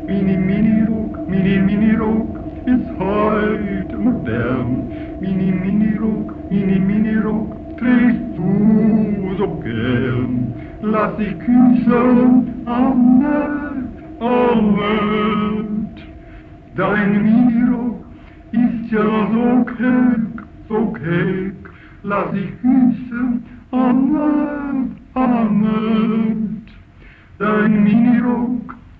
Mini-Mini-Rock ist heute modern. Mini-Mini-Rock trägst du so gern. Lass dich küssen, Annette. Dein Mini-Rock ist ja so keck. Lass dich küssen, Annette. Dein Mini-Rock